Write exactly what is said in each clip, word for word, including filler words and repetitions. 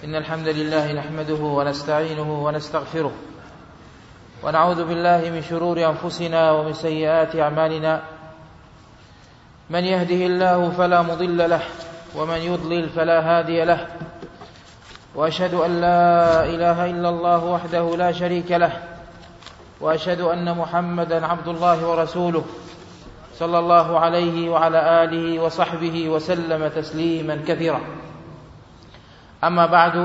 إن الحمد لله نحمده ونستعينه ونستغفره ونعوذ بالله من شرور أنفسنا ومن سيئات أعمالنا. من يهده الله فلا مضل له ومن يضلل فلا هادي له، وأشهد أن لا إله إلا الله وحده لا شريك له، وأشهد أن محمدا عبد الله ورسوله صلى الله عليه وعلى آله وصحبه وسلم تسليما كثيرا. أما بعد،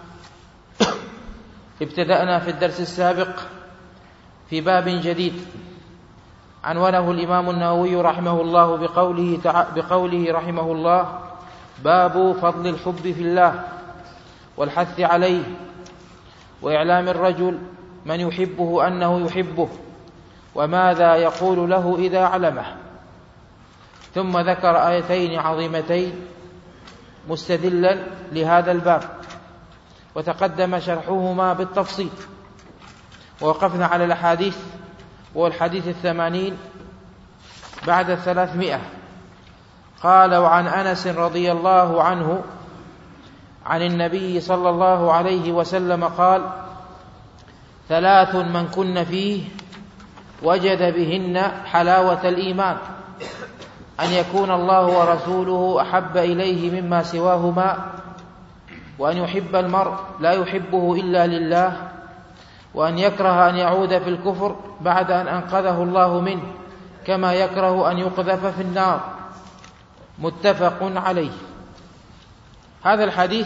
ابتدأنا في الدرس السابق في باب جديد عنوانه الإمام النووي رحمه الله بقوله, بقوله رحمه الله: باب فضل الحب في الله والحث عليه وإعلام الرجل من يحبه أنه يحبه وماذا يقول له إذا علمه. ثم ذكر آيتين عظيمتين مستدلا لهذا الباب، وتقدم شرحهما بالتفصيل، ووقفنا على الأحاديث، والحديث الثمانين بعد الثلاثمائة. قال: وعن أنس رضي الله عنه عن النبي صلى الله عليه وسلم قال: ثلاث من كن فيه وجد بهن حلاوة الإيمان: أن يكون الله ورسوله أحب إليه مما سواهما، وأن يحب المرء لا يحبه إلا لله، وأن يكره أن يعود في الكفر بعد أن أنقذه الله منه، كما يكره أن يقذف في النار. متفق عليه. هذا الحديث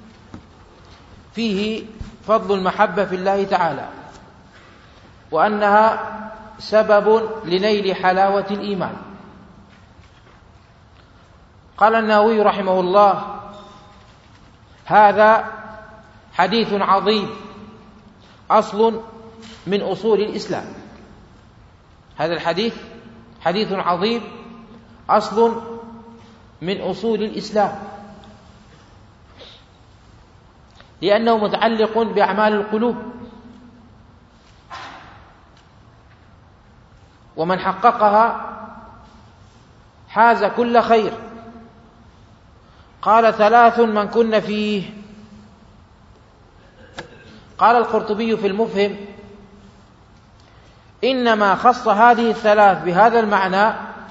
فيه فضل المحبة في الله تعالى، وأنها سبب لنيل حلاوة الإيمان. قال النووي رحمه الله: هذا حديث عظيم، أصل من أصول الإسلام. هذا الحديث حديث عظيم، أصل من أصول الإسلام، لأنه متعلق بأعمال القلوب، ومن حققها حاز كل خير. قال: ثلاث من كن فيه. قال القرطبي في المفهم: إنما خص هذه الثلاث بهذا المعنى،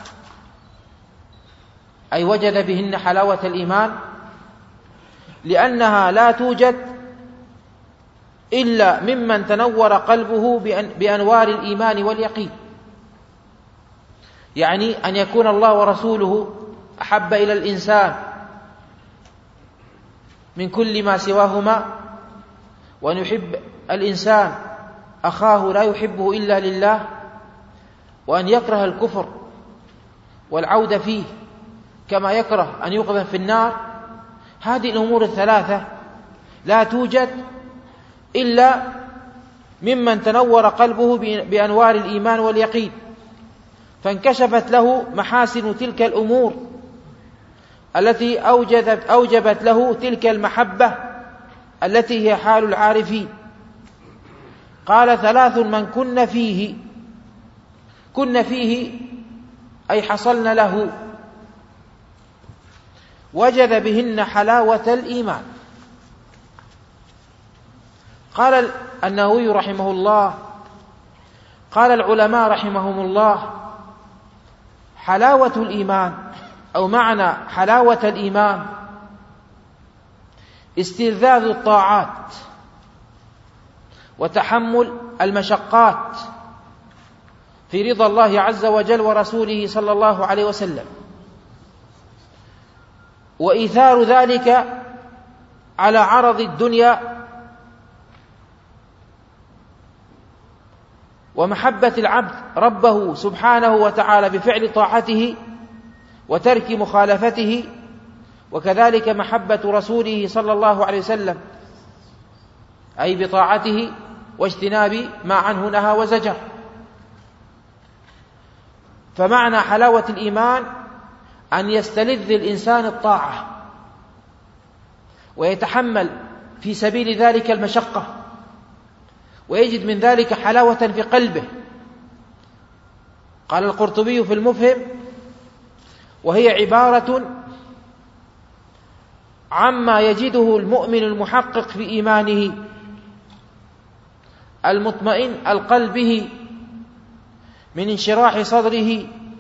أي وجد بهن حلاوة الإيمان، لأنها لا توجد إلا ممن تنور قلبه بأنوار الإيمان واليقين، يعني أن يكون الله ورسوله أحب إلى الإنسان من كل ما سواهما، وأن يحب الإنسان أخاه لا يحبه إلا لله، وأن يكره الكفر والعودة فيه كما يكره أن يقذف في النار. هذه الأمور الثلاثة لا توجد إلا ممن تنور قلبه بأنوار الإيمان واليقين، فانكشفت له محاسن تلك الأمور التي أوجدت أوجبت له تلك المحبة التي هي حال العارفين. قال: ثلاث من كن فيه. كن فيه أي حصلن له، وجد بهن حلاوة الإيمان. قال النووي رحمه الله: قال العلماء رحمهم الله: حلاوة الإيمان، أو معنى حلاوة الإيمان استلذاذ الطاعات وتحمل المشقات في رضا الله عز وجل ورسوله صلى الله عليه وسلم، وإيثار ذلك على عرض الدنيا، ومحبة العبد ربه سبحانه وتعالى بفعل طاعته وترك مخالفته، وكذلك محبة رسوله صلى الله عليه وسلم، أي بطاعته واجتناب ما عنه نهى وزجر. فمعنى حلاوة الإيمان أن يستلذ الإنسان الطاعة ويتحمل في سبيل ذلك المشقة، ويجد من ذلك حلاوة في قلبه. قال القرطبي في المفهم: وهي عبارة عما يجده المؤمن المحقق في إيمانه المطمئن القلب من انشراح صدره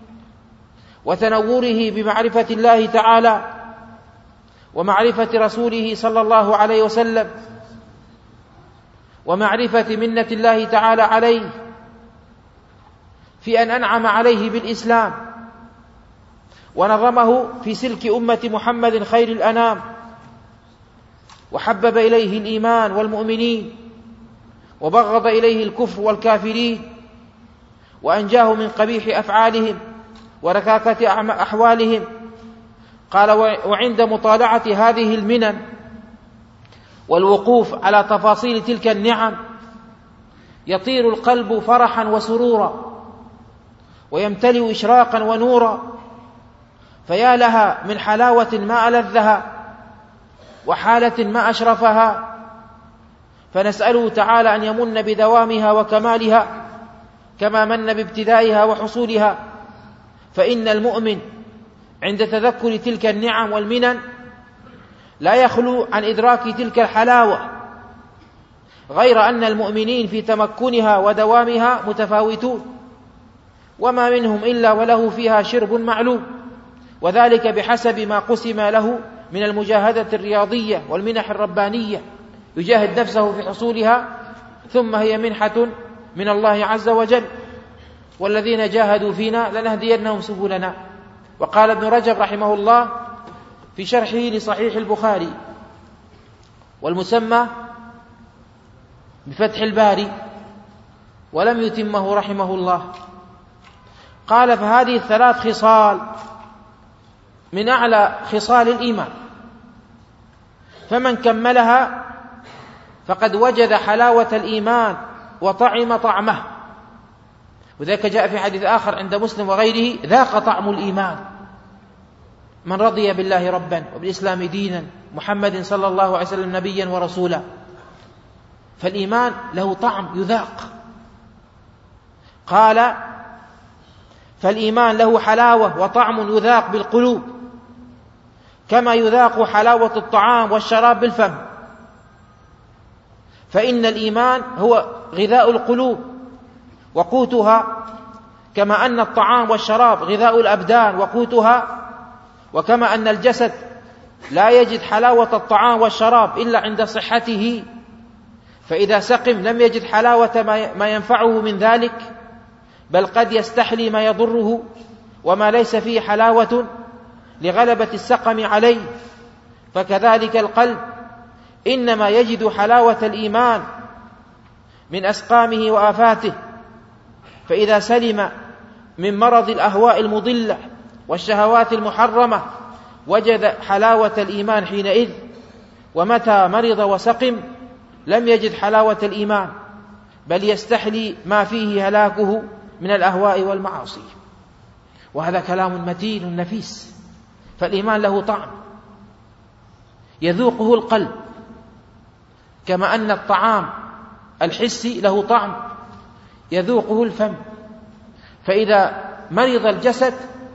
وتنوره بمعرفة الله تعالى ومعرفة رسوله صلى الله عليه وسلم ومعرفة منة الله تعالى عليه في أن أنعم عليه بالإسلام ونظمه في سلك أمة محمد خير الأنام، وحبب إليه الإيمان والمؤمنين وبغض إليه الكفر والكافرين، وأنجاه من قبيح أفعالهم وركاكة أحوالهم. قال: وعند مطالعة هذه المنن والوقوف على تفاصيل تلك النعم يطير القلب فرحا وسرورا ويمتلئ إشراقا ونورا، فيا لها من حلاوة ما ألذها وحالة ما أشرفها. فنسأله تعالى أن يمن بدوامها وكمالها كما من بابتدائها وحصولها، فإن المؤمن عند تذكر تلك النعم والمنن لا يخلو عن إدراك تلك الحلاوة، غير أن المؤمنين في تمكنها ودوامها متفاوتون، وما منهم إلا وله فيها شرب معلوم، وذلك بحسب ما قسم له من المجاهدة الرياضية والمنح الربانية يجاهد نفسه في حصولها، ثم هي منحة من الله عز وجل. والذين جاهدوا فينا لنهدينهم سبلنا. وقال ابن رجب رحمه الله في شرحه لصحيح البخاري والمسمى بفتح الباري ولم يتمه رحمه الله، قال: فهذه الثلاث خصال من أعلى خصال الإيمان، فمن كملها فقد وجد حلاوة الإيمان وطعم طعمه. وذلك جاء في حديث آخر عند مسلم وغيره: ذاق طعم الإيمان من رضي بالله ربا وبالإسلام دينا محمد صلى الله عليه وسلم نبيا ورسولا. فالإيمان له طعم يذاق. قال: فالإيمان له حلاوة وطعم يذاق بالقلوب كما يذاق حلاوة الطعام والشراب بالفم، فإن الإيمان هو غذاء القلوب وقوتها، كما أن الطعام والشراب غذاء الأبدان وقوتها، وكما أن الجسد لا يجد حلاوة الطعام والشراب إلا عند صحته، فإذا سقم لم يجد حلاوة ما ينفعه من ذلك، بل قد يستحلي ما يضره وما ليس فيه حلاوة لغلبة السقم عليه. فكذلك القلب إنما يجد حلاوة الإيمان من أسقامه وآفاته، فإذا سلم من مرض الأهواء المضلة والشهوات المحرمة وجد حلاوة الإيمان حينئذ، ومتى مرض وسقم لم يجد حلاوة الإيمان، بل يستحلي ما فيه هلاكه من الأهواء والمعاصي. وهذا كلام متين نفيس. فالإيمان له طعم يذوقه القلب، كما أن الطعام الحسي له طعم يذوقه الفم. فإذا مرض الجسد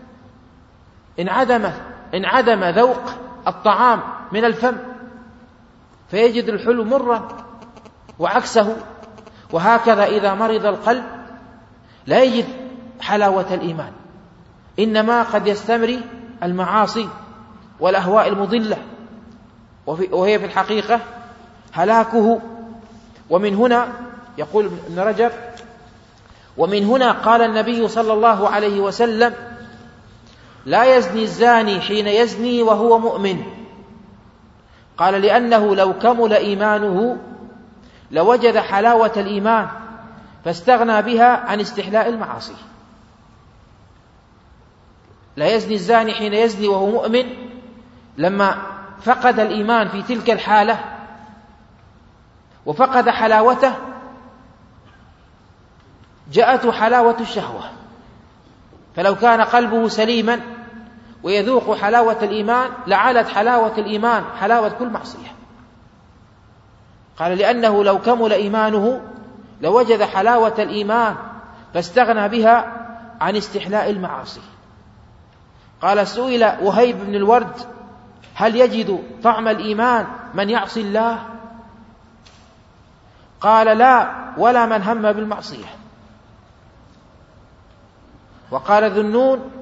انعدم انعدم ذوق الطعام من الفم، فيجد الحلو مرا وعكسه. وهكذا إذا مرض القلب لا يجد حلاوة الإيمان، إنما قد يستمر المعاصي والأهواء المضلة، وهي في الحقيقة هلاكه. ومن هنا يقول ابن رجب: ومن هنا قال النبي صلى الله عليه وسلم: لا يزني الزاني حين يزني وهو مؤمن. قال: لأنه لو كمل إيمانه لوجد حلاوة الإيمان فاستغنى بها عن استحلاء المعاصي. لا يزني الزاني حين يزني وهو مؤمن، لما فقد الإيمان في تلك الحالة وفقد حلاوته جاءته حلاوة الشهوة. فلو كان قلبه سليما ويذوق حلاوة الإيمان لعلت حلاوة الإيمان حلاوة كل معصية. قال: لأنه لو كمل إيمانه لوجد حلاوة الإيمان فاستغنى بها عن استحلاء المعاصي. قال: سئل وهيب بن الورد هل يجد طعم الإيمان من يعصي الله؟ قال لا، ولا من هم بالمعصية. وقال ذو النون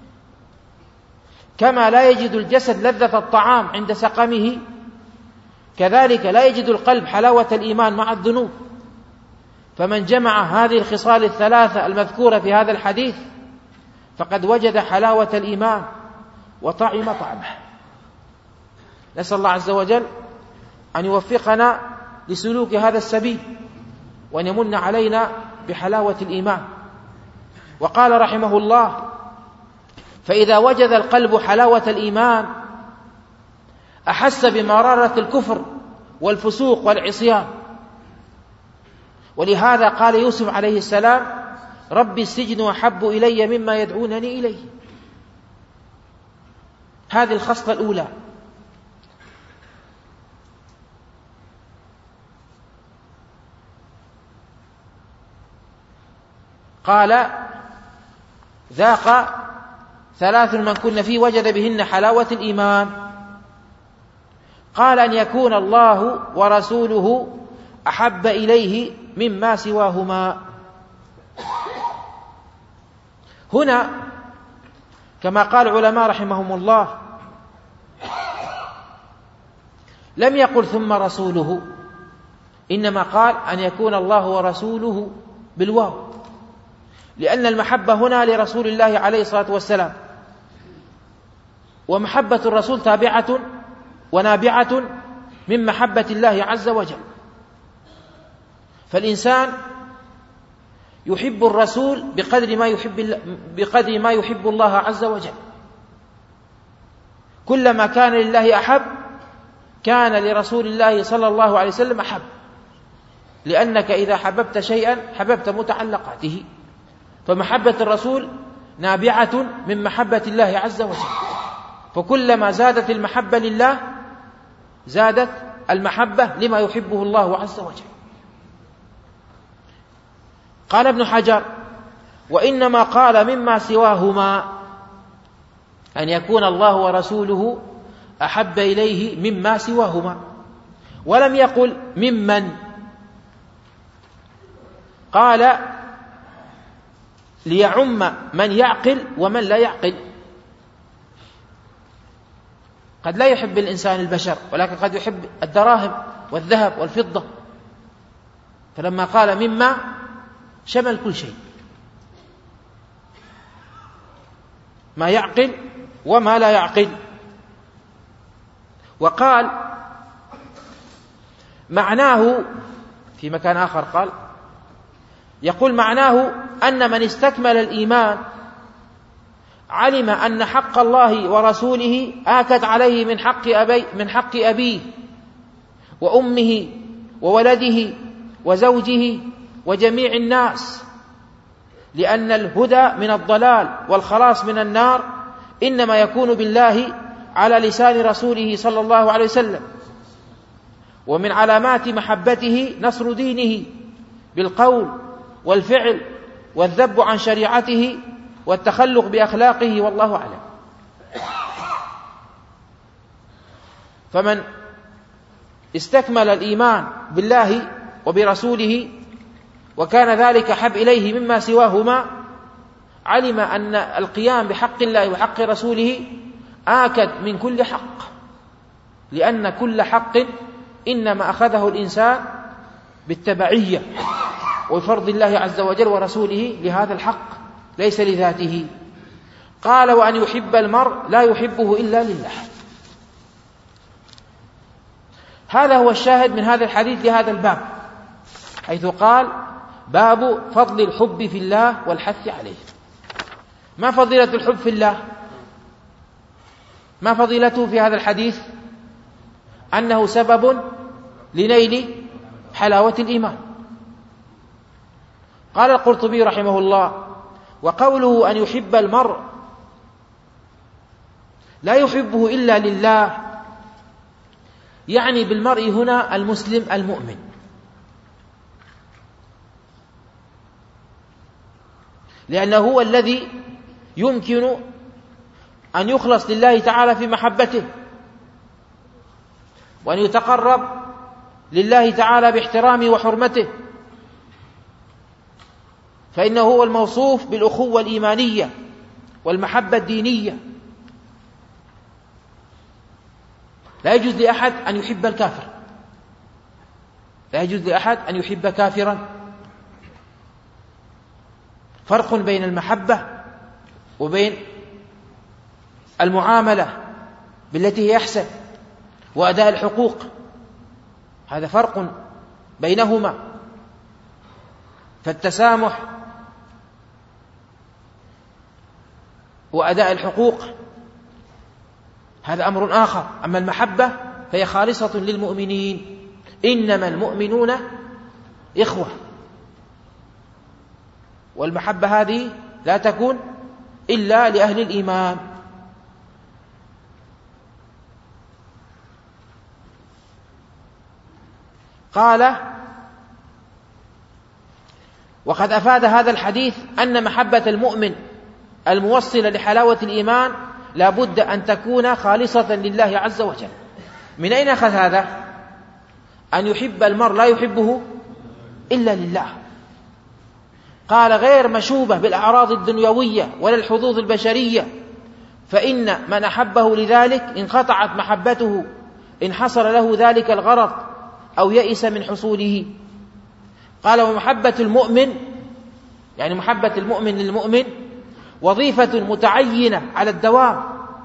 كما لا يجد الجسد لذة الطعام عند سقمه، كذلك لا يجد القلب حلاوة الإيمان مع الذنوب. فمن جمع هذه الخصال الثلاثة المذكورة في هذا الحديث فقد وجد حلاوة الإيمان وطعم طعمه. نسأل الله عز وجل أن يوفقنا لسلوك هذا السبيل وأن يمن علينا بحلاوة الإيمان. وقال رحمه الله: فإذا وجد القلب حلاوة الإيمان أحس بمرارة الكفر والفسوق والعصيان. ولهذا قال يوسف عليه السلام: ربي السجن أحب إلي مما يدعونني إليه. هذه الخصلة الأولى. قال: ذاق ثلاث من كن فيه وجد بهن حلاوة الإيمان. قال: أن يكون الله ورسوله أحب إليه مما سواهما. هنا كما قال العلماء رحمهم الله لم يقل ثم رسوله، إنما قال أن يكون الله ورسوله بالواو، لأن المحبة هنا لرسول الله عليه الصلاة والسلام، ومحبة الرسول تابعة ونابعة من محبة الله عز وجل. فالإنسان يحب الرسول بقدر ما يحب بقدر ما يحب الله عز وجل. كلما كان لله أحب كان لرسول الله صلى الله عليه وسلم أحب، لأنك إذا حببت شيئا حببت متعلقاته. فمحبة الرسول نابعة من محبة الله عز وجل، فكلما زادت المحبة لله زادت المحبة لما يحبه الله عز وجل. قال ابن حجر: وإنما قال مما سواهما، أن يكون الله ورسوله أحب إليه مما سواهما، ولم يقل ممن. قال ليعم من يعقل ومن لا يعقل. قد لا يحب الإنسان البشر، ولكن قد يحب الدراهم والذهب والفضة، فلما قال مما شمل كل شيء، ما يعقل وما لا يعقل. وقال معناه في مكان آخر، قال يقول معناه أن من استكمل الإيمان علم أن حق الله ورسوله آكد عليه من حق أبي من حق أبيه وأمه وولده وزوجه وجميع الناس، لأن الهدى من الضلال والخلاص من النار إنما يكون بالله على لسان رسوله صلى الله عليه وسلم. ومن علامات محبته نصر دينه بالقول والفعل والذب عن شريعته والتخلق بأخلاقه، والله أعلم. فمن استكمل الإيمان بالله وبرسوله وكان ذلك حب إليه مما سواهما علم أن القيام بحق الله وحق رسوله آكد من كل حق، لأن كل حق إنما أخذه الإنسان بالتبعية وفرض الله عز وجل ورسوله لهذا الحق ليس لذاته. قال: وأن يحب المرء لا يحبه إلا لله. هذا هو الشاهد من هذا الحديث لهذا الباب، حيث قال: باب فضل الحب في الله والحث عليه. ما فضيلة الحب في الله؟ ما فضيلته في هذا الحديث؟ أنه سبب لنيل حلاوة الإيمان. قال القرطبي رحمه الله: وقوله أن يحب المرء لا يحبه إلا لله، يعني بالمرء هنا المسلم المؤمن، لأنه هو الذي يمكن أن يخلص لله تعالى في محبته وأن يتقرب لله تعالى باحترامه وحرمته، فإنه هو الموصوف بالأخوة الإيمانية والمحبة الدينية. لا يجوز لأحد أن يحب الكافر، لا يجوز لأحد أن يحب كافرا. فرق بين المحبة وبين المعاملة بالتي هي أحسن وأداء الحقوق، هذا فرق بينهما. فالتسامح وأداء الحقوق هذا أمر آخر. أما المحبة فهي خالصة للمؤمنين، إنما المؤمنون إخوة، والمحبة هذه لا تكون إلا لأهل الإيمان. قال: وقد أفاد هذا الحديث أن محبة المؤمن الموصلة لحلاوة الإيمان لا بد أن تكون خالصة لله عز وجل. من أين أخذ هذا؟ أن يحب المرء لا يحبه إلا لله. قال: غير مشوبة بالأعراض الدنيوية ولا الحظوظ البشرية، فإن من أحبه لذلك انقطعت محبته إن حصل له ذلك الغرض أو يئس من حصوله. قال: ومحبة المؤمن، يعني محبة المؤمن للمؤمن، وظيفة متعينة على الدوام.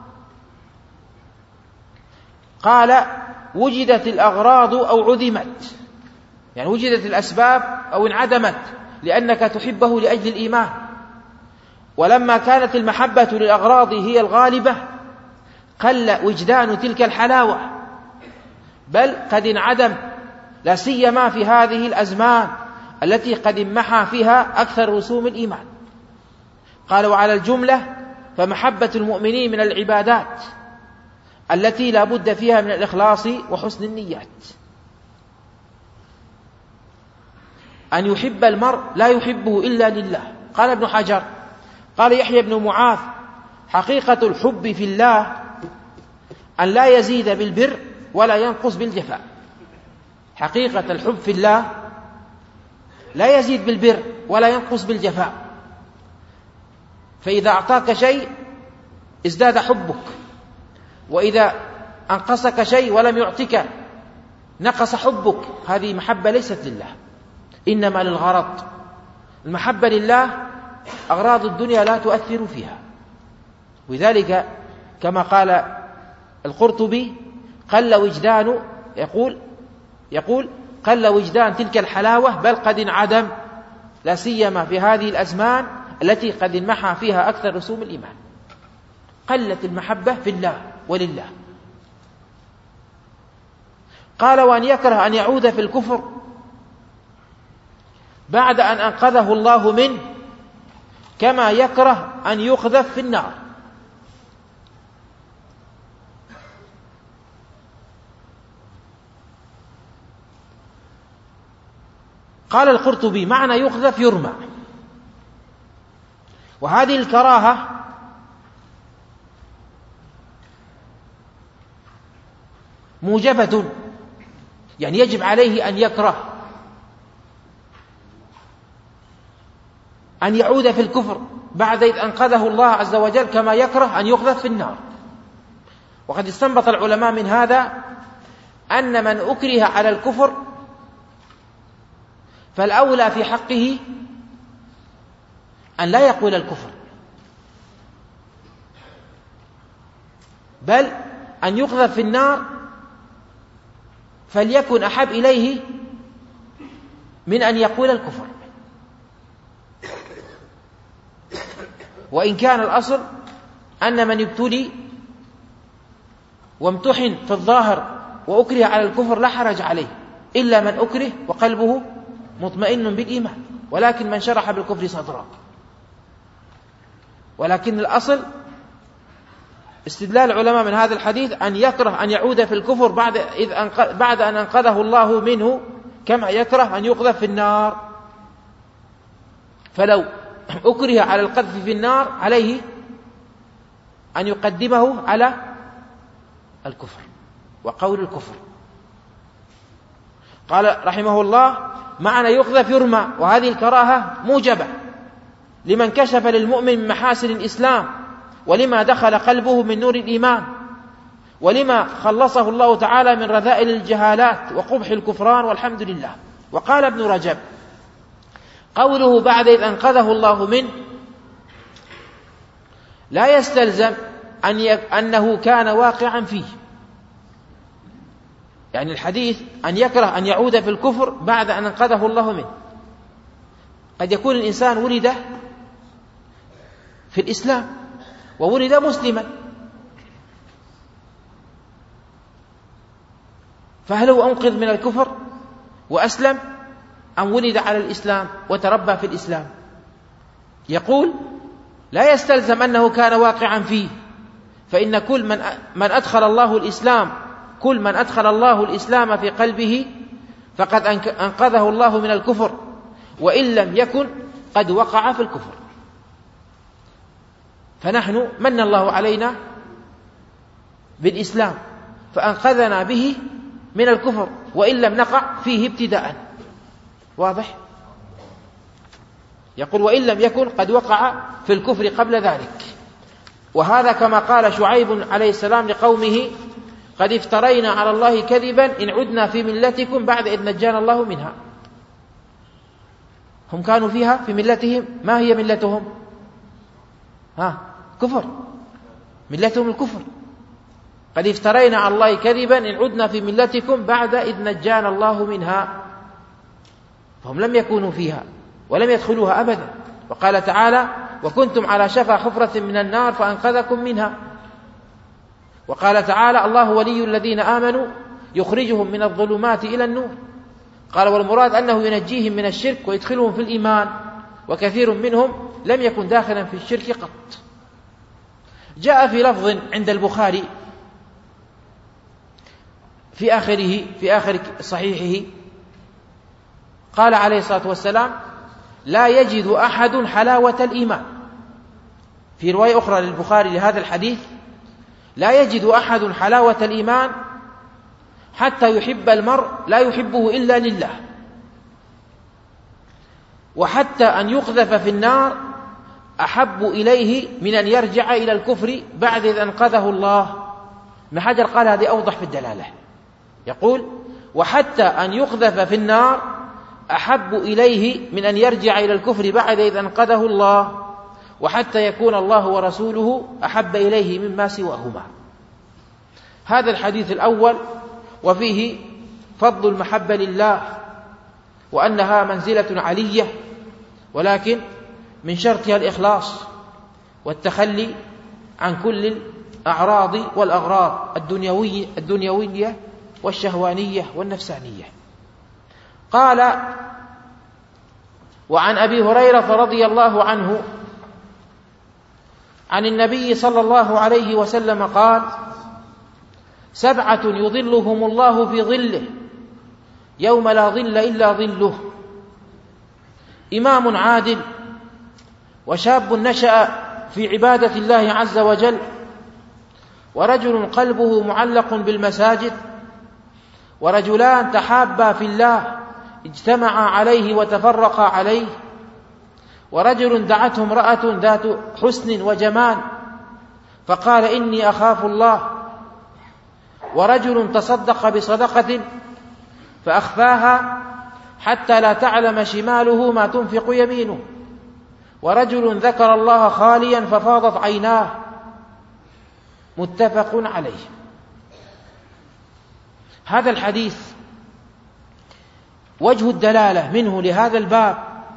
قال: وجدت الأغراض أو عدمت، يعني وجدت الأسباب أو انعدمت، لأنك تحبه لأجل الإيمان. ولما كانت المحبة للأغراض هي الغالبة قل وجدان تلك الحلاوة، بل قد انعدم، لا سيما في هذه الأزمان التي قد انمحى فيها أكثر رسوم الإيمان. قال: وعلى الجملة فمحبة المؤمنين من العبادات التي لا بد فيها من الإخلاص وحسن النيات. أن يحب المرء لا يحبه إلا لله. قال ابن حجر، قال يحيى بن معاذ: حقيقة الحب في الله أن لا يزيد بالبر ولا ينقص بالجفاء. حقيقة الحب في الله لا يزيد بالبر ولا ينقص بالجفاء، فإذا أعطاك شيء ازداد حبك، وإذا أنقصك شيء ولم يعطك نقص حبك. هذه محبة ليست لله، إنما للغرض. المحبة لله أغراض الدنيا لا تؤثر فيها، ولذلك كما قال القرطبي: قل وجدان يقول يقول قل وجدان تلك الحلاوة بل قد انعدم، لا سيما في هذه الأزمان التي قد انمحى فيها أكثر رسوم الإيمان. قلت المحبة في الله ولله. قال: وأن يكره أن يعود في الكفر بعد أن أنقذه الله منه، كما يكره أن يقذف في النار. قال القرطبي: معنى يقذف يرمى. وهذه الكراهة موجبة، يعني يجب عليه أن يكره أن يعود في الكفر بعد إذ أنقذه الله عز وجل، كما يكره أن يقذف في النار. وقد استنبط العلماء من هذا أن من أكره على الكفر فالأولى في حقه أن لا يقول الكفر، بل أن يقذف في النار، فليكن أحب إليه من أن يقول الكفر. وإن كان الأصل أن من ابتلي وامتحن في الظاهر وأكره على الكفر لا حرج عليه، إلا من أكره وقلبه مطمئن بالإيمان، ولكن من شرح بالكفر صدرا. ولكن الأصل استدلال العلماء من هذا الحديث أن يكره أن يعود في الكفر بعد, إذ أنقذ بعد أن أنقذه الله منه، كما يكره أن يقذف في النار. فلو أكره على القذف في النار عليه أن يقدمه على الكفر وقول الكفر، قال رحمه الله: معنى يقذف يرمى، وهذه الكراهة موجبة لمن كشف للمؤمن من محاسن الإسلام، ولما دخل قلبه من نور الإيمان، ولما خلصه الله تعالى من رذائل الجهالات وقبح الكفران، والحمد لله. وقال ابن رجب: قوله بعد إذ أنقذه الله منه لا يستلزم أن أنه كان واقعا فيه، يعني الحديث أن يكره أن يعود في الكفر بعد أن أنقذه الله منه. قد يكون الإنسان ولد في الإسلام وولد مسلما، فهل هو أنقذ من الكفر وأسلم أم ولد على الإسلام وتربى في الإسلام؟ يقول: لا يستلزم أنه كان واقعا فيه، فإن كل من من أدخل الله الإسلام كل من أدخل الله الإسلام في قلبه فقد أنقذه الله من الكفر، وإن لم يكن قد وقع في الكفر. فنحن من الله علينا بالإسلام فأنقذنا به من الكفر، وإن لم نقع فيه ابتداء. واضح؟ يقول: وإن لم يكن قد وقع في الكفر قبل ذلك. وهذا كما قال شعيب عليه السلام لقومه: قد افترينا على الله كذبا إن عدنا في ملتكم بعد إذ نجانا الله منها. هم كانوا فيها في ملتهم، ما هي ملتهم؟ ها كفر، ملتهم الكفر. قد افترينا على الله كذبا إن عدنا في ملتكم بعد إذ نجانا الله منها. فهم لم يكونوا فيها ولم يدخلوها أبدا. وقال تعالى: وكنتم على شفا حفرة من النار فأنقذكم منها. وقال تعالى: الله ولي الذين آمنوا يخرجهم من الظلمات إلى النور. قال: والمراد أنه ينجيهم من الشرك ويدخلهم في الإيمان، وكثير منهم لم يكن داخلا في الشرك قط. جاء في لفظ عند البخاري في آخره في آخر صحيحه قال عليه الصلاة والسلام: لا يجد أحد حلاوة الإيمان. في رواية أخرى للبخاري لهذا الحديث: لا يجد أحد حلاوة الإيمان حتى يحب المرء لا يحبه إلا لله، وحتى أن يقذف في النار أحب إليه من أن يرجع إلى الكفر بعد إذ أنقذه الله. ابن حجر قال هذه أوضح في الدلالة، يقول: وحتى أن يقذف في النار أحب إليه من أن يرجع إلى الكفر بعد إذ أنقذه الله، وحتى يكون الله ورسوله أحب إليه مما سواهما. هذا الحديث الأول، وفيه فضل المحبة لله، وأنها منزلة علية، ولكن من شرطها الإخلاص والتخلي عن كل الأعراض والأغراض الدنيوية, الدنيوية والشهوانية والنفسانية. قال: وعن أبي هريرة رضي الله عنه عن النبي صلى الله عليه وسلم قال: سبعة يظلهم الله في ظله يوم لا ظل إلا ظله: إمام عادل، وشاب نشأ في عبادة الله عز وجل، ورجل قلبه معلق بالمساجد، ورجلان تحابا في الله اجتمعا عليه وتفرقا عليه، ورجل دعته امرأة ذات حسن وجمال فقال: إني أخاف الله، ورجل تصدق بصدقة فأخفاها حتى لا تعلم شماله ما تنفق يمينه، ورجل ذكر الله خاليا ففاضت عيناه. متفق عليه. هذا الحديث وجه الدلالة منه لهذا الباب: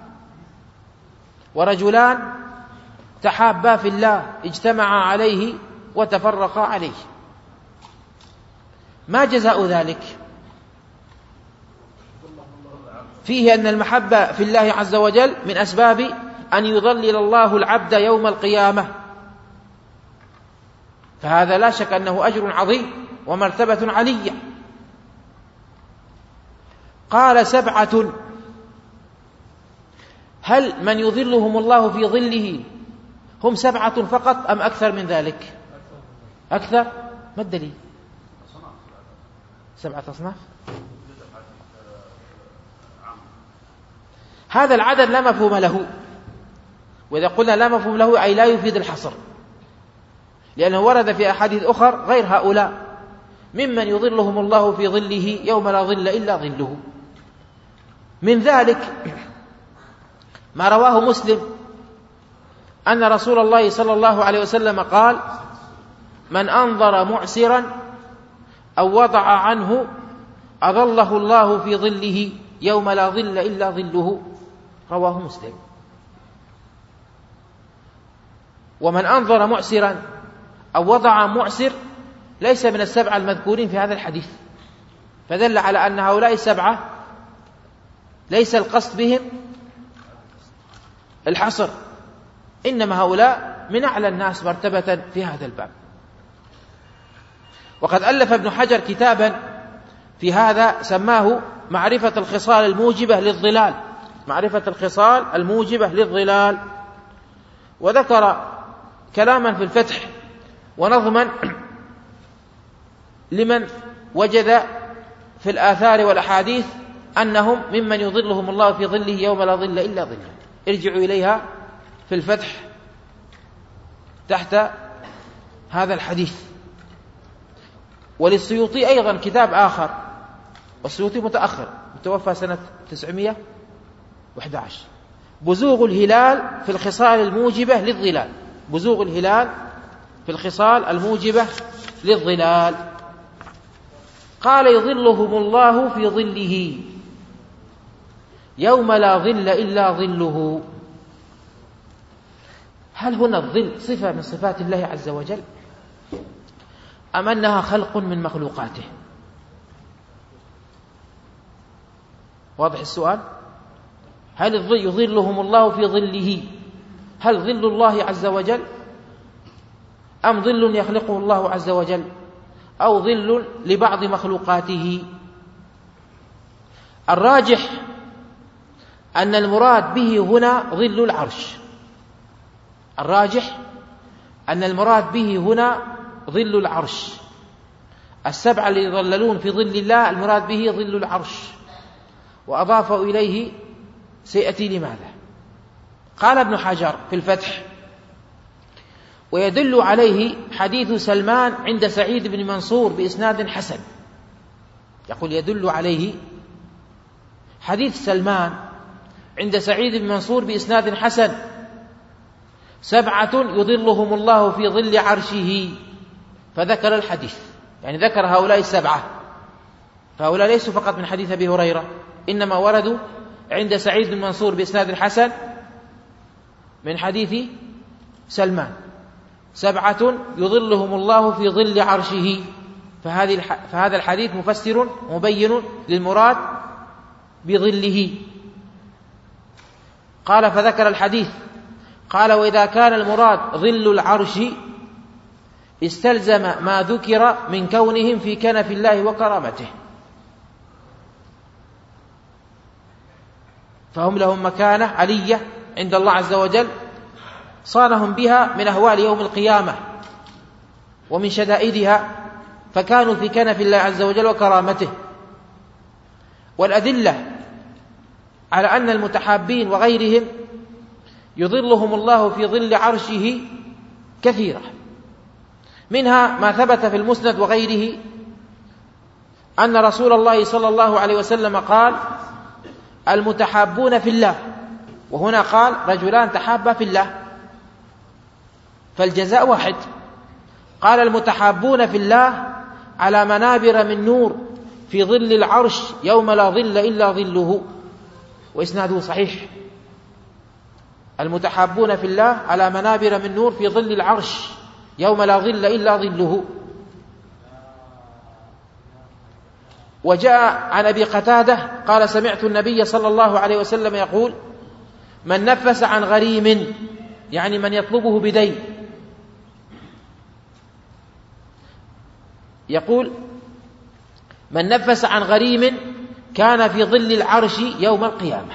ورجلان تحابا في الله اجتمعا عليه وتفرقا عليه. ما جزاء ذلك؟ فيه أن المحبة في الله عز وجل من أسباب أن يظلل الله العبد يوم القيامة، فهذا لا شك أنه أجر عظيم ومرتبة علية. قال: سبعة، هل من يظلهم الله في ظله هم سبعة فقط أم أكثر من ذلك؟ أكثر؟ ما الدليل؟ سبعة أصناف. هذا العدد لا مفهوم له، وإذا قلنا لا مفهوم له أي لا يفيد الحصر، لأنه ورد في أحاديث أخر غير هؤلاء ممن يظلهم الله في ظله يوم لا ظل إلا ظله. من ذلك ما رواه مسلم أن رسول الله صلى الله عليه وسلم قال: من أنظر معسرا أو وضع عنه أظله الله في ظله يوم لا ظل إلا ظله. رواه مسلم. ومن أنظر معسرا أو وضع معسر ليس من السبعة المذكورين في هذا الحديث، فدل على أن هؤلاء السبعة ليس القصد بهم الحصر، إنما هؤلاء من أعلى الناس مرتبة في هذا الباب. وقد ألف ابن حجر كتابا في هذا سماه معرفة الخصال الموجبة للظلال، معرفة الخصال الموجبة للظلال، وذكر كلاما في الفتح ونظما لمن وجد في الآثار والأحاديث أنهم ممن يظلهم الله في ظله يوم لا ظل إلا ظله. ارجعوا إليها في الفتح تحت هذا الحديث. وللسيوطي أيضا كتاب آخر، والسيوطي متأخر متوفى سنة تسعمائة وأحد عشر، بزوغ الهلال في الخصال الموجبة للظلال. بزوغ الهلال في الخصال الموجبة للظلال. قال: يظلهم الله في ظله يوم لا ظل إلا ظله. هل هنا الظل صفة من صفات الله عز وجل أم أنها خلق من مخلوقاته؟ واضح السؤال؟ هل الظل يظلهم الله في ظله، هل ظل الله عز وجل أم ظل يخلقه الله عز وجل أو ظل لبعض مخلوقاته؟ الراجح أن المراد به هنا ظل العرش. الراجح أن المراد به هنا ظل العرش. السبعة اللي يظللون في ظل الله المراد به ظل العرش، وأضافوا إليه سيأتي لماذا. قال ابن حجر في الفتح: ويدل عليه حديث سلمان عند سعيد بن منصور بإسناد حسن. يقول يدل عليه حديث سلمان عند سعيد بن منصور بإسناد حسن: سبعة يظلهم الله في ظل عرشه، فذكر الحديث، يعني ذكر هؤلاء السبعة، فهؤلاء ليسوا فقط من حديث أبي هريرة، إنما وردوا عند سعيد بن منصور بإسناد حسن من حديث سلمان: سبعة يظلهم الله في ظل عرشه. فهذه فهذا الحديث مفسر مبين للمراد بظله. قال: فذكر الحديث. قال: وإذا كان المراد ظل العرش استلزم ما ذكر من كونهم في كنف الله وكرامته، فهم لهم مكانة علية عند الله عز وجل صانهم بها من أهوال يوم القيامة ومن شدائدها، فكانوا في كنف الله عز وجل وكرامته. والأدلة على أن المتحابين وغيرهم يظلهم الله في ظل عرشه كثيرة، منها ما ثبت في المسند وغيره أن رسول الله صلى الله عليه وسلم قال: المتحابون في الله، وهنا قال رجلان تحابا في الله، فالجزاء واحد. قال: المتحابون في الله على منابر من نور في ظل العرش يوم لا ظل إلا ظله، وإسناده صحيح. المتحابون في الله على منابر من نور في ظل العرش يوم لا ظل إلا ظله. وجاء عن أبي قتادة قال: سمعت النبي صلى الله عليه وسلم يقول: من نفس عن غريم، يعني من يطلبه بدين، يقول: من نفس عن غريم كان في ظل العرش يوم القيامة.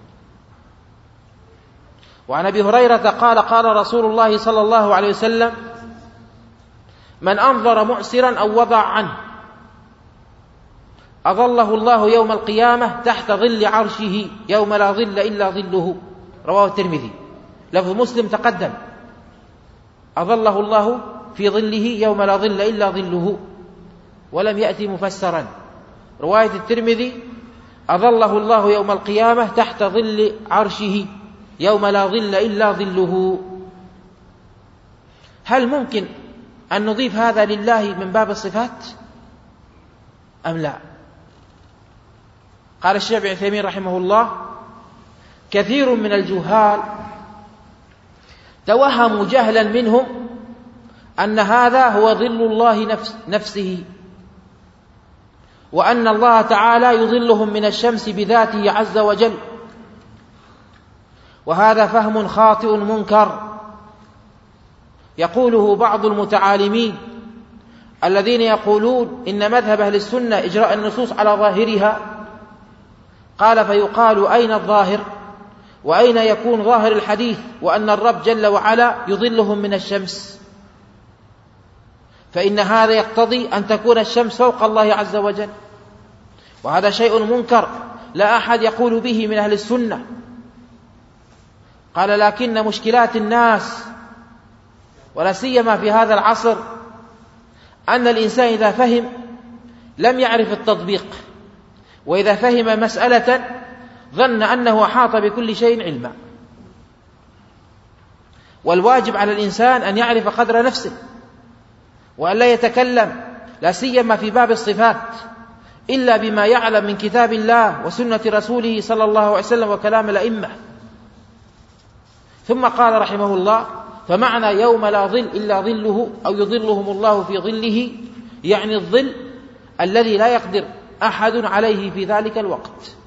وعن أبي هريرة قال: قال رسول الله صلى الله عليه وسلم: من أنظر معسرا أو وضع عنه أظله الله يوم القيامة تحت ظل عرشه يوم لا ظل إلا ظله، رواه الترمذي. لفظ مسلم تقدم، أظله الله في ظله يوم لا ظل إلا ظله، ولم يأتي مفسرا. رواية الترمذي أظله الله يوم القيامة تحت ظل عرشه يوم لا ظل إلا ظله. هل ممكن أن نضيف هذا لله من باب الصفات أم لا؟ قال الشيخ ابن عثيمين رحمه الله: كثير من الجهال توهموا جهلا منهم أن هذا هو ظل الله نفس نفسه، وأن الله تعالى يظلهم من الشمس بذاته عز وجل، وهذا فهم خاطئ منكر يقوله بعض المتعالمين الذين يقولون إن مذهب أهل السنة إجراء النصوص على ظاهرها. قال: فيقال أين الظاهر وأين يكون ظاهر الحديث وأن الرب جل وعلا يظلهم من الشمس؟ فإن هذا يقتضي أن تكون الشمس فوق الله عز وجل، وهذا شيء منكر لا أحد يقول به من أهل السنة. قال: لكن مشكلات الناس ولا سيما في هذا العصر أن الإنسان إذا فهم لم يعرف التطبيق، وإذا فهم مسألة ظن أنه أحاط بكل شيء علما. والواجب على الإنسان أن يعرف قدر نفسه وأن لا يتكلم لا سيما في باب الصفات إلا بما يعلم من كتاب الله وسنة رسوله صلى الله عليه وسلم وكلام الأئمة. ثم قال رحمه الله: فمعنى يوم لا ظل إلا ظله أو يظلهم الله في ظله، يعني الظل الذي لا يقدر أحد عليه في ذلك الوقت،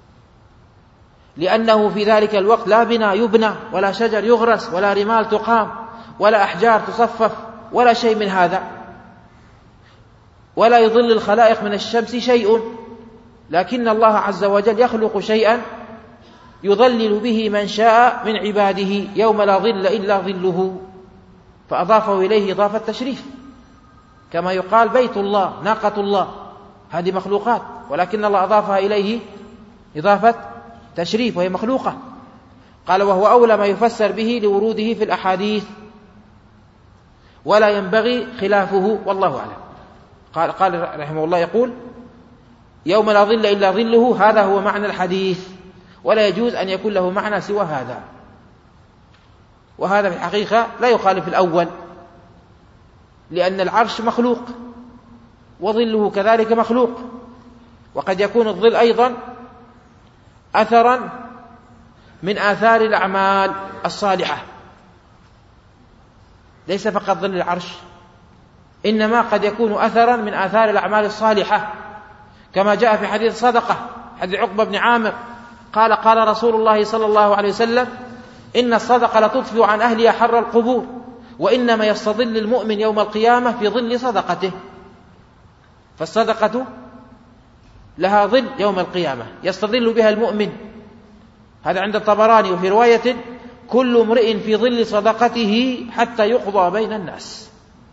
لأنه في ذلك الوقت لا بناء يبنى ولا شجر يغرس ولا رمال تقام ولا أحجار تصفف ولا شيء من هذا، ولا يظل الخلائق من الشمس شيء، لكن الله عز وجل يخلق شيئا يظلل به من شاء من عباده يوم لا ظل إلا ظله، فأضافه إليه إضافة تشريف، كما يقال بيت الله، ناقة الله، هذه مخلوقات، ولكن الله أضافها إليه إضافة تشريف وهي مخلوقة. قال: وهو أولى ما يفسر به لوروده في الأحاديث، ولا ينبغي خلافه، والله أعلم. قال, قال رحمه الله يقول: يوم لا ظل إلا ظله، هذا هو معنى الحديث، ولا يجوز أن يكون له معنى سوى هذا. وهذا في الحقيقة لا يخالف الأول، لأن العرش مخلوق وظله كذلك مخلوق، وقد يكون الظل أيضا أثرا من آثار الأعمال الصالحة، ليس فقط ظل العرش، إنما قد يكون أثرا من آثار الأعمال الصالحة، كما جاء في حديث صدقة، حديث عقبة بن عامر قال: قال رسول الله صلى الله عليه وسلم: إن الصدقة لتطفئ عن أهلها حر القبور، وإنما يستظل المؤمن يوم القيامة في ظل صدقته. فالصدقة لها ظل يوم القيامة يستظل بها المؤمن، هذا عند الطبراني. وفي رواية: كل امرئ في ظل صدقته حتى يقضى بين الناس.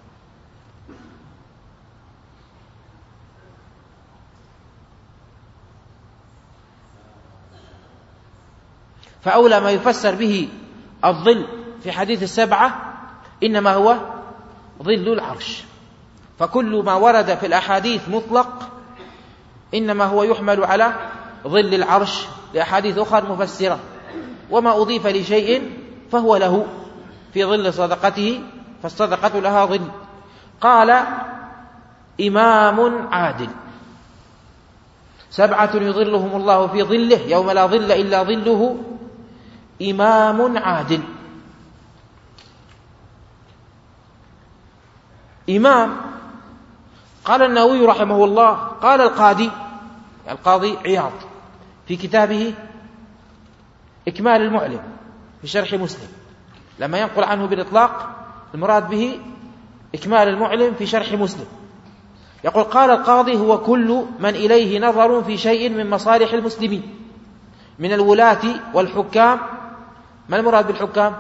فأولى ما يفسر به الظل في حديث السبعة إنما هو ظل العرش، فكل ما ورد في الأحاديث مطلق إنما هو يحمل على ظل العرش لأحاديث أخرى مفسرة، وما أضيف لشيء فهو له في ظل صدقته، فالصدقة لها ظل. قال: إمام عادل، سبعة يظلهم الله في ظله يوم لا ظل إلا ظله، إمام عادل. إمام، قال النووي رحمه الله، قال القاضي القاضي عياض في كتابه إكمال المعلم في شرح مسلم، لما ينقل عنه بالإطلاق المراد به إكمال المعلم في شرح مسلم، يقول: قال القاضي: هو كل من إليه نظر في شيء من مصالح المسلمين من الولاة والحكام. ما المراد بالحكام؟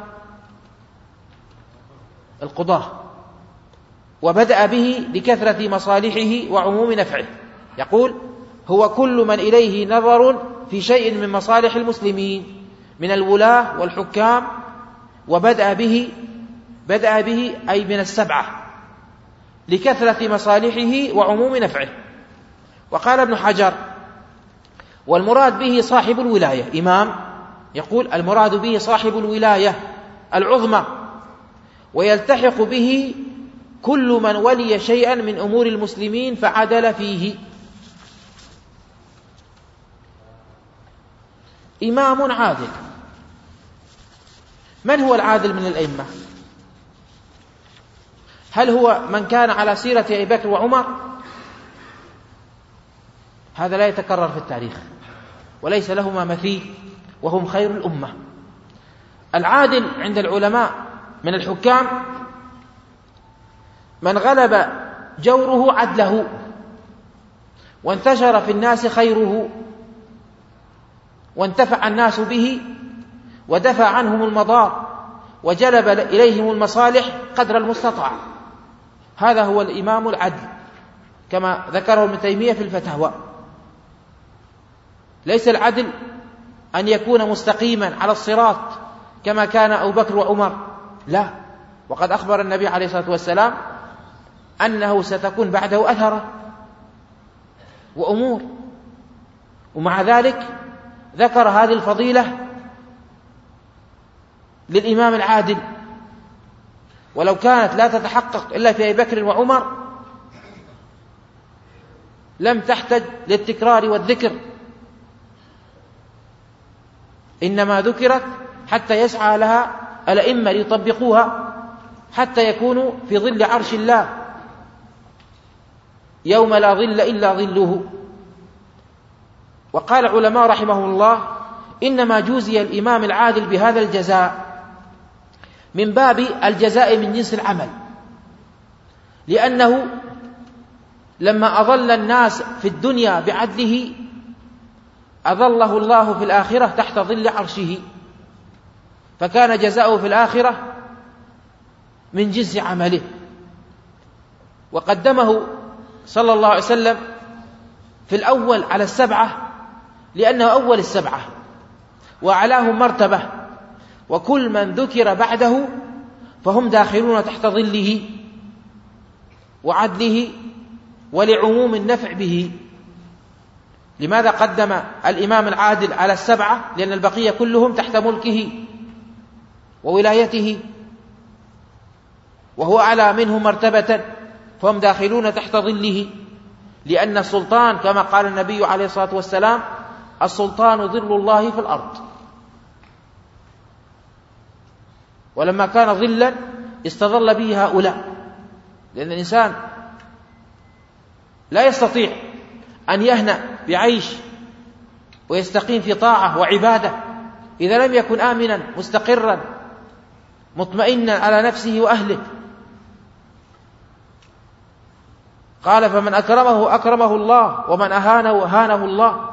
القضاة. وبدأ به لكثرة مصالحه وعموم نفعه، يقول: هو كل من إليه نظر في شيء من مصالح المسلمين من الولاة والحكام، وبدأ به بدأ به أي من السبعة لكثرة مصالحه وعموم نفعه. وقال ابن حجر: والمراد به صاحب الولاية. إمام يقول: المراد به صاحب الولاية العظمى، ويلتحق به كل من ولي شيئا من أمور المسلمين فعدل فيه. إمام عادل. من هو العادل من الأئمة؟ هل هو من كان على سيرة أبي بكر وعمر؟ هذا لا يتكرر في التاريخ وليس لهما مثيل، وهم خير الأمة. العادل عند العلماء من الحكام من غلب جوره عدله، وانتشر في الناس خيره، وانتفع الناس به، ودفع عنهم المضار، وجلب إليهم المصالح قدر المستطاع. هذا هو الإمام العدل كما ذكره ابن تيمية في الفتاوى. ليس العدل أن يكون مستقيما على الصراط كما كان أبو بكر وعمر، لا، وقد أخبر النبي عليه الصلاة والسلام أنه ستكون بعده أثرة وأمور، ومع ذلك ذكر هذه الفضيلة للإمام العادل. ولو كانت لا تتحقق إلا في أبي بكر وعمر لم تحتج للتكرار والذكر، إنما ذكرت حتى يسعى لها الأئمة ليطبقوها حتى يكونوا في ظل عرش الله يوم لا ظل إلا ظله. وقال علماء رحمه الله: إنما جوزي الإمام العادل بهذا الجزاء من باب الجزاء من جنس العمل، لأنه لما أظل الناس في الدنيا بعدله أظله الله في الآخرة تحت ظل عرشه، فكان جزاؤه في الآخرة من جنس عمله. وقدمه صلى الله عليه وسلم في الأول على السبعة لأنه أول السبعة وأعلاهم مرتبة، وكل من ذكر بعده فهم داخلون تحت ظله وعدله ولعموم النفع به. لماذا قدم الإمام العادل على السبعة؟ لأن البقية كلهم تحت ملكه وولايته، وهو أعلى منه مرتبة، فهم داخلون تحت ظله. لأن السلطان كما قال النبي عليه الصلاة والسلام: السلطان ظل الله في الأرض. ولما كان ظلا استظل به هؤلاء، لأن الإنسان لا يستطيع أن يهنأ بعيش ويستقيم في طاعة وعبادة إذا لم يكن آمنا مستقرا مطمئنا على نفسه وأهله. قال: فمن أكرمه أكرمه الله، ومن أهانه أهانه الله.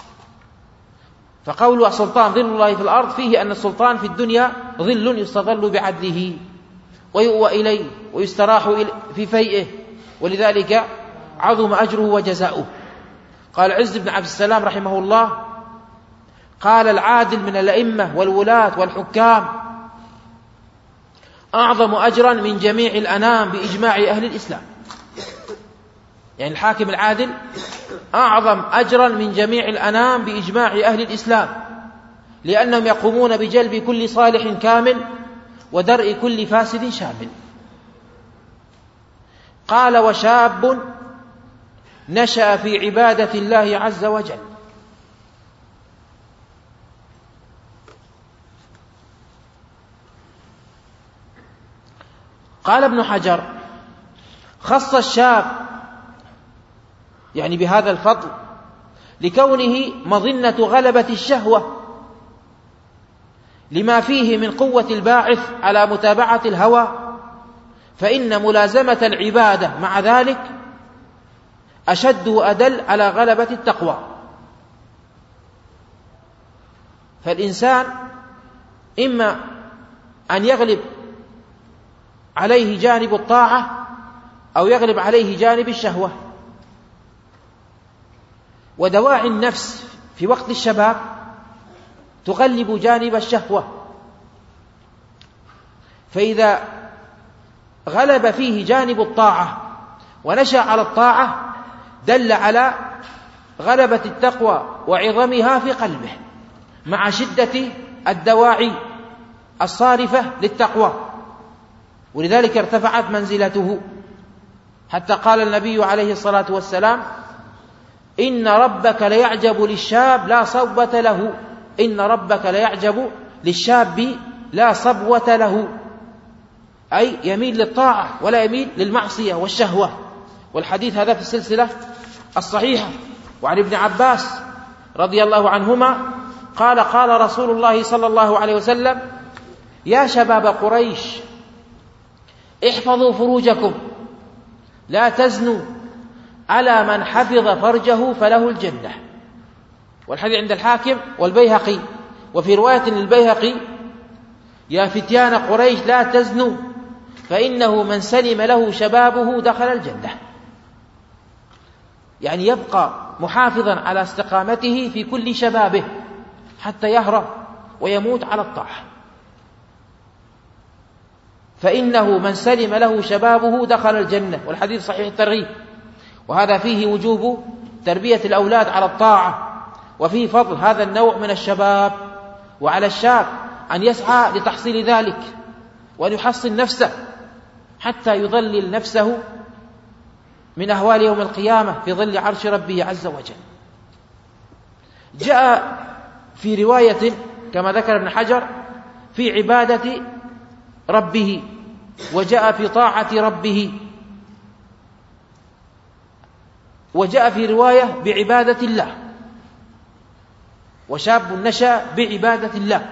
فقول السلطان ظل الله في الأرض فيه أن السلطان في الدنيا ظل يستظل بعدله ويؤوى إليه ويستراح في فيئه، ولذلك عظم أجره وجزاؤه. قال عز بن عبد السلام رحمه الله: قال العادل من الأئمة والولاة والحكام أعظم أجرا من جميع الأنام بإجماع أهل الإسلام. يعني الحاكم العادل أعظم أجرا من جميع الأنام بإجماع أهل الإسلام، لأنهم يقومون بجلب كل صالح كامل ودرء كل فاسد شامل. قال: وشاب نشأ في عبادة الله عز وجل. قال ابن حجر: خص الشاب يعني بهذا الفضل لكونه مظنة غلبة الشهوة، لما فيه من قوة الباعث على متابعة الهوى، فإن ملازمة العبادة مع ذلك أشد وأدل على غلبة التقوى. فالإنسان إما أن يغلب عليه جانب الطاعة أو يغلب عليه جانب الشهوة. ودواعي النفس في وقت الشباب تغلب جانب الشهوة، فإذا غلب فيه جانب الطاعة ونشأ على الطاعة دل على غلبة التقوى وعظمها في قلبه مع شدة الدواعي الصارفة للتقوى، ولذلك ارتفعت منزلته، حتى قال النبي عليه الصلاة والسلام: إن ربك ليعجب للشاب لا صبوة له، إن ربك ليعجب للشاب لا صبوة له، أي يميل للطاعة ولا يميل للمعصية والشهوة. والحديث هذا في السلسلة الصحيحة. وعن ابن عباس رضي الله عنهما قال: قال رسول الله صلى الله عليه وسلم: يا شباب قريش احفظوا فروجكم لا تزنوا، على من حفظ فرجه فله الجنة. والحديث عند الحاكم والبيهقي. وفي رواية للبيهقي: يا فتيان قريش لا تزنوا، فإنه من سلم له شبابه دخل الجنة. يعني يبقى محافظا على استقامته في كل شبابه حتى يهرب ويموت على الطاعة، فإنه من سلم له شبابه دخل الجنة. والحديث صحيح الترغيب. وهذا فيه وجوب تربية الأولاد على الطاعة، وفيه فضل هذا النوع من الشباب، وعلى الشاب أن يسعى لتحصيل ذلك وأن يحصن نفسه حتى يظلل نفسه من أهوال يوم القيامة في ظل عرش ربه عز وجل. جاء في رواية كما ذكر ابن حجر في عبادة ربه، وجاء في طاعة ربه، وجاء في رواية بعبادة الله، وشاب نشأ بعبادة الله.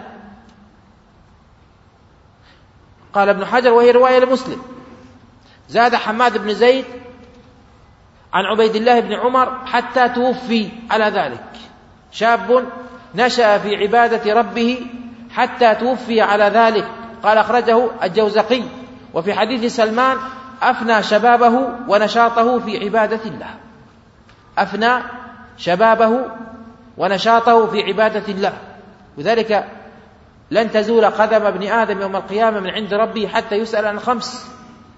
قال ابن حجر: وهي رواية لمسلم. زاد حماد بن زيد عن عبيد الله بن عمر حتى توفي على ذلك، شاب نشأ في عبادة ربه حتى توفي على ذلك. قال: أخرجه الجوزقي. وفي حديث سلمان: أفنى شبابه ونشاطه في عبادة الله، أفنى شبابه ونشاطه في عبادة الله. وذلك لن تزول قدم ابن آدم يوم القيامة من عند ربه حتى يسأل عن خمس.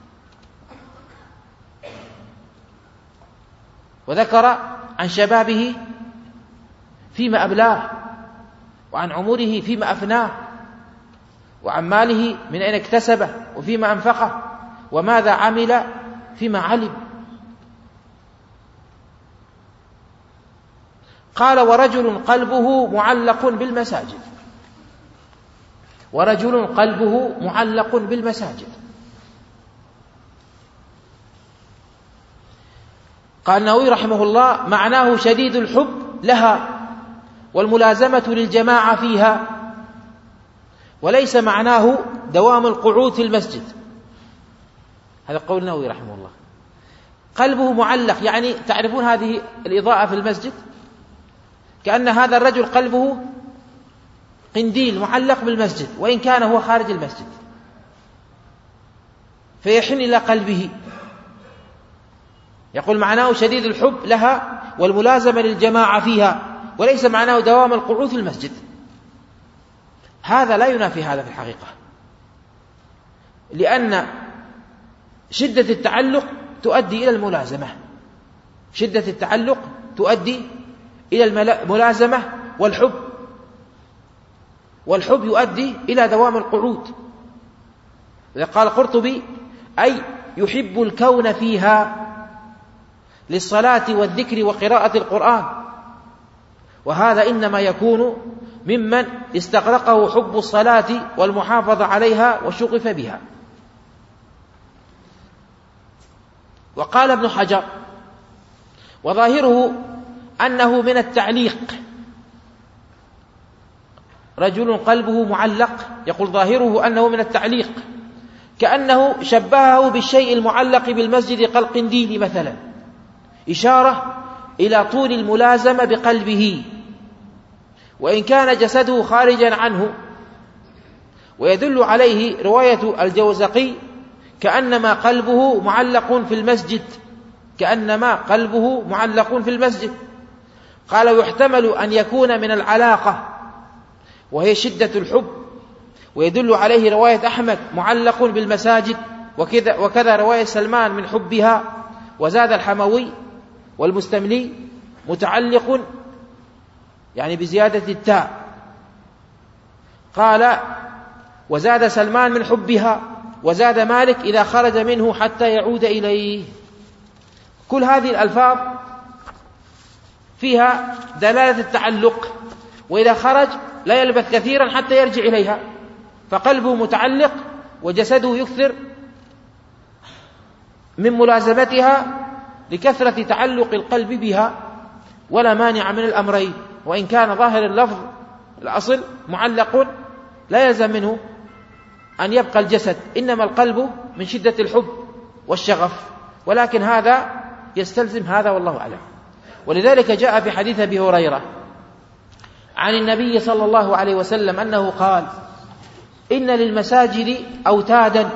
وذكر عن شبابه فيما أبلاه، وعن عمره فيما أفناه، وعن ماله من أين اكتسبه وفيما أنفقه، وماذا عمل فيما علم. قال: ورجل قلبه معلق بالمساجد، ورجل قلبه معلق بالمساجد. قال النووي رحمه الله: معناه شديد الحب لها والملازمة للجماعة فيها، وليس معناه دوام القعود في المسجد. هذا قول النووي رحمه الله. قلبه معلق، يعني تعرفون هذه الإضاءة في المسجد، كأن هذا الرجل قلبه قنديل معلق بالمسجد وإن كان هو خارج المسجد، فيحن إلى قلبه. يقول: معناه شديد الحب لها والملازمة للجماعة فيها، وليس معناه دوام القعود في المسجد. هذا لا ينافي هذا في الحقيقة، لأن شدة التعلق تؤدي إلى الملازمة، شدة التعلق تؤدي إلى الملازمة والحب، والحب يؤدي إلى دوام القعود. قال القرطبي: أي يحب الكون فيها للصلاة والذكر وقراءة القرآن، وهذا إنما يكون ممن استغرقه حب الصلاة والمحافظة عليها وشغف بها. وقال ابن حجر: وظاهره أنه من التعليق. رجل قلبه معلق، يقول ظاهره أنه من التعليق، كأنه شبهه بالشيء المعلق بالمسجد كالقنديل مثلا، إشارة إلى طول الملازمة بقلبه، وإن كان جسده خارجا عنه. ويدل عليه رواية الجوزقي: كأنما قلبه معلق في المسجد، كأنما قلبه معلق في المسجد. قال ويحتمل أن يكون من العلاقة وهي شدة الحب، ويدل عليه رواية أحمد معلق بالمساجد، وكذا, وكذا رواية سلمان من حبها. وزاد الحموي والمستملي متعلق يعني بزيادة التاء، قال وزاد سلمان من حبها، وزاد مالك إذا خرج منه حتى يعود إليه. كل هذه الألفاظ فيها دلالة التعلق، وإذا خرج لا يلبث كثيرا حتى يرجع إليها، فقلبه متعلق وجسده يكثر من ملازمتها لكثرة تعلق القلب بها، ولا مانع من الأمرين. وإن كان ظاهر اللفظ الأصل معلق لا يلزم منه أن يبقى الجسد، إنما القلب من شدة الحب والشغف، ولكن هذا يستلزم هذا والله أعلم. ولذلك جاء في حديث أبي هريرة عن النبي صلى الله عليه وسلم أنه قال إن للمساجد أوتادا،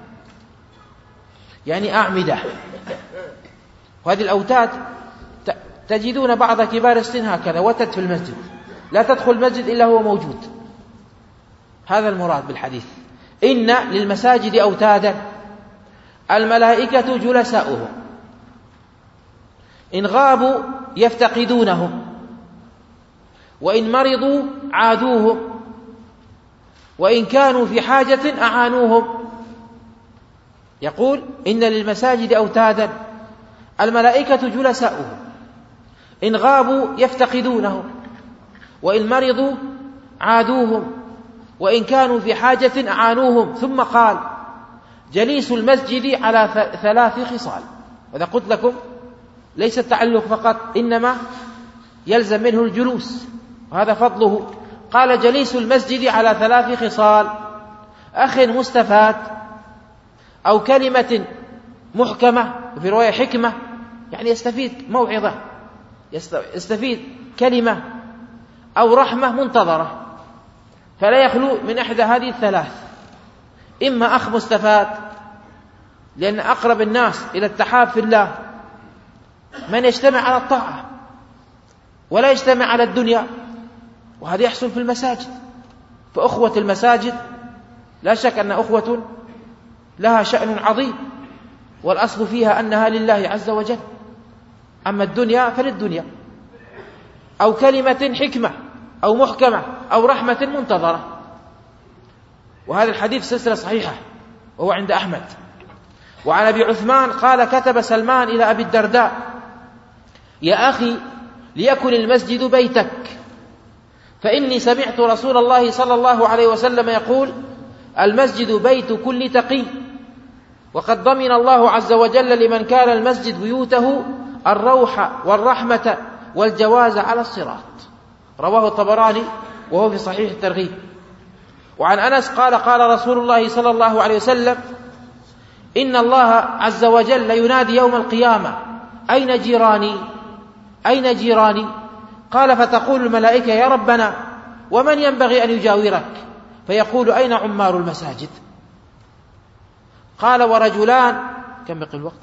يعني أعمدة، وهذه الأوتاد تجدون بعض كبار السن هكذا وتد في المسجد، لا تدخل المسجد إلا هو موجود. هذا المراد بالحديث، إن للمساجد أوتادا الملائكة جلساؤهم، إن غابوا يفتقدونهم، وإن مرضوا عادوهم، وإن كانوا في حاجة أعانوهم. يقول إن للمساجد أوتادا الملائكة جلساؤهم، إن غابوا يفتقدونهم، وإن مرضوا عادوهم، وإن كانوا في حاجة أعانوهم. ثم قال جليس المسجد على ثلاث خصال. وإذا قلت لكم ليس التعلق فقط، إنما يلزم منه الجلوس، وهذا فضله. قال جليس المسجد على ثلاث خصال: أخ مستفاد، أو كلمة محكمة، وفي رواية حكمة، يعني يستفيد موعظة، يستفيد كلمة، أو رحمة منتظرة. فلا يخلو من إحدى هذه الثلاث: إما أخ مستفاد، لأن أقرب الناس إلى التحاب في الله من يجتمع على الطاعة ولا يجتمع على الدنيا، وهذا يحصل في المساجد. فأخوة المساجد لا شك أن أخوة لها شأن عظيم، والأصل فيها أنها لله عز وجل. أما الدنيا فللدنيا، أو كلمة حكمة أو محكمة أو رحمة منتظرة. وهذا الحديث سلسلة صحيحة وهو عند أحمد. وعن أبي عثمان قال: كتب سلمان إلى أبي الدرداء: يا أخي، ليكن المسجد بيتك، فإني سمعت رسول الله صلى الله عليه وسلم يقول: المسجد بيت كل تقي، وقد ضمن الله عز وجل لمن كان المسجد بيوته الروح والرحمة والجواز على الصراط. رواه الطبراني وهو في صحيح الترغيب. وعن أنس قال: قال رسول الله صلى الله عليه وسلم: إن الله عز وجل ينادي يوم القيامة: أين جيراني؟ أين جيراني؟ قال: فتقول الملائكة: يا ربنا، ومن ينبغي أن يجاورك؟ فيقول: أين عمار المساجد؟ قال: ورجلان كم بقي الوقت؟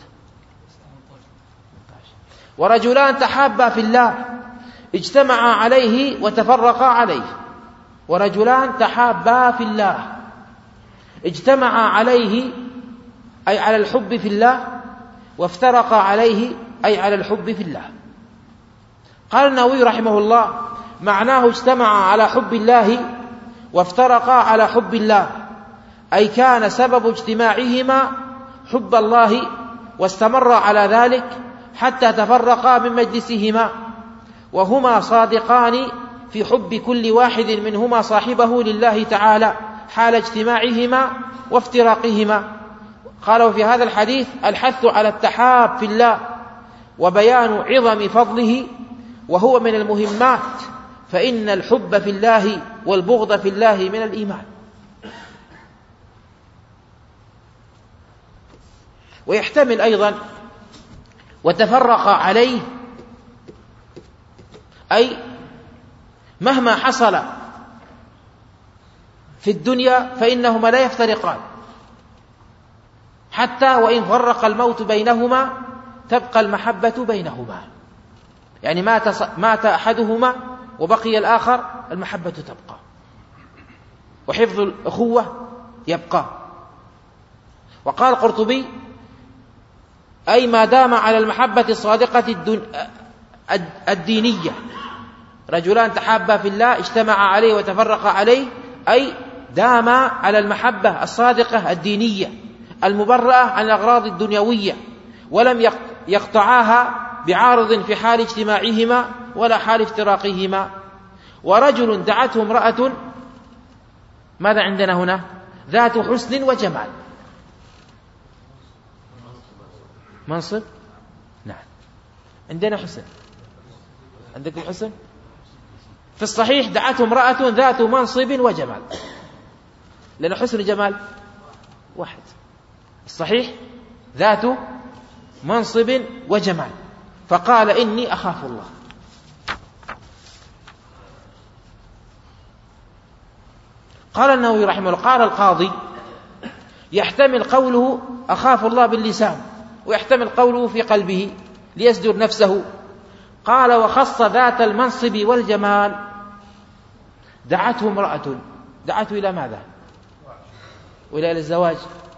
ورجلان تحابا في الله اجتمعا عليه وتفرقا عليه. ورجلان تحابا في الله اجتمعا عليه أي على الحب في الله، وافترقا عليه أي على الحب في الله. قال النووي رحمه الله: معناه اجتمعا على حب الله وافترقا على حب الله، أي كان سبب اجتماعهما حب الله، واستمر على ذلك حتى تفرقا من مجلسهما، وهما صادقان في حب كل واحد منهما صاحبه لله تعالى حال اجتماعهما وافتراقهما. قالوا في هذا الحديث الحث على التحاب في الله وبيان عظم فضله، وهو من المهمات، فإن الحب في الله والبغض في الله من الإيمان. ويحتمل أيضا وتفرق عليه، أي مهما حصل في الدنيا فإنهما لا يفترقان، حتى وإن فرق الموت بينهما تبقى المحبة بينهما. يعني مات, مات أحدهما وبقي الآخر، المحبة تبقى وحفظ الأخوة يبقى. وقال القرطبي: أي ما دام على المحبة الصادقة الدينية، رجلان تحابا في الله اجتمعا عليه وتفرقا عليه، أي دام على المحبة الصادقة الدينية المبرأة عن الأغراض الدنيوية، ولم يقطعاها بعارض في حال اجتماعهما ولا حال افتراقهما. ورجل دعته امرأة، ماذا عندنا هنا؟ ذات حسن وجمال. منصب؟ نعم، عندنا حسن. عندكم حسن؟ في الصحيح دعته امرأة ذات منصب وجمال، لأن حسن وجمال واحد. الصحيح ذات منصب وجمال، فقال: إني أخاف الله. قال النووي رحمه الله: قال القاضي: يحتمل قوله أخاف الله باللسان، ويحتمل قوله في قلبه ليسدر نفسه. قال: وخص ذات المنصب والجمال. دعته امرأة، دعته إلى ماذا؟ وإلى الزواج.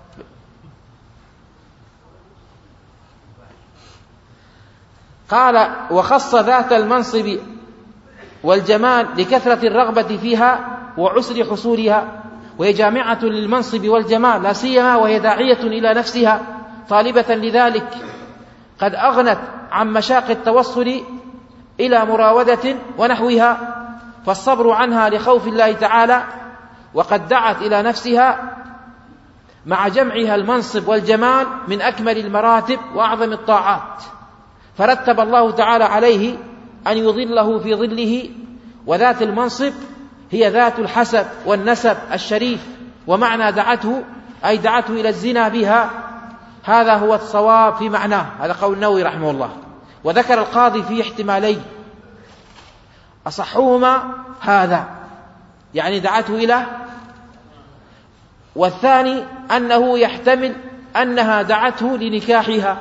قال: وخص ذات المنصب والجمال لكثرة الرغبة فيها وعسر حصولها، وهي جامعة للمنصب والجمال، لا سيما وهي داعية إلى نفسها طالبة لذلك، قد أغنت عن مشاق التوصل إلى مراودة ونحوها، فالصبر عنها لخوف الله تعالى. وقد دعت إلى نفسها مع جمعها المنصب والجمال من أكمل المراتب وأعظم الطاعات، فرتب الله تعالى عليه أن يظله في ظله. وذات المنصب هي ذات الحسب والنسب الشريف، ومعنى دعته أي دعته إلى الزنا بها. هذا هو الصواب في معناه. هذا قول النووي رحمه الله. وذكر القاضي فيه احتمالين، أصحهما هذا، يعني دعته إلى، والثاني أنه يحتمل أنها دعته لنكاحها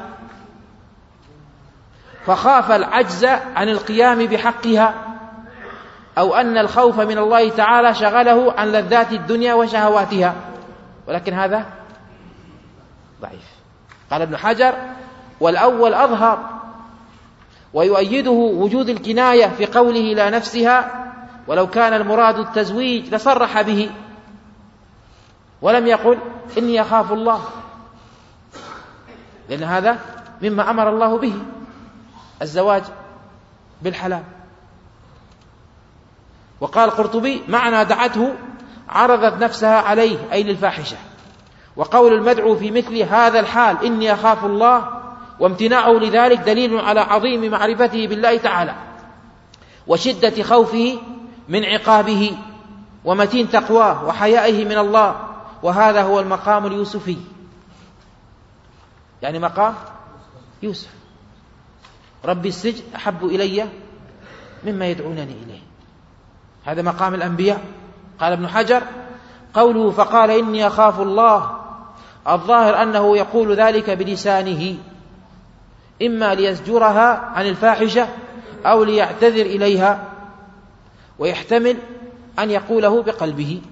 فخاف العجز عن القيام بحقها، أو أن الخوف من الله تعالى شغله عن لذات الدنيا وشهواتها، ولكن هذا ضعيف. قال ابن حجر: والأول أظهر، ويؤيده وجود الكناية في قوله لا نفسها، ولو كان المراد التزويج لصرح به ولم يقل إني أخاف الله، لأن هذا مما أمر الله به، الزواج بالحلال. وقال القرطبي: معنى دعته عرضت نفسها عليه، أي للفاحشة. وقول المدعو في مثل هذا الحال إني أخاف الله وامتناعه لذلك دليل على عظيم معرفته بالله تعالى وشدة خوفه من عقابه ومتين تقواه وحيائه من الله، وهذا هو المقام اليوسفي، يعني مقام يوسف: ربي السجن أحب إلي مما يدعونني إليه. هذا مقام الأنبياء. قال ابن حجر: قوله فقال إني أخاف الله، الظاهر أنه يقول ذلك بلسانه، إما ليزجرها عن الفاحشة أو ليعتذر إليها، ويحتمل أن يقوله بقلبه.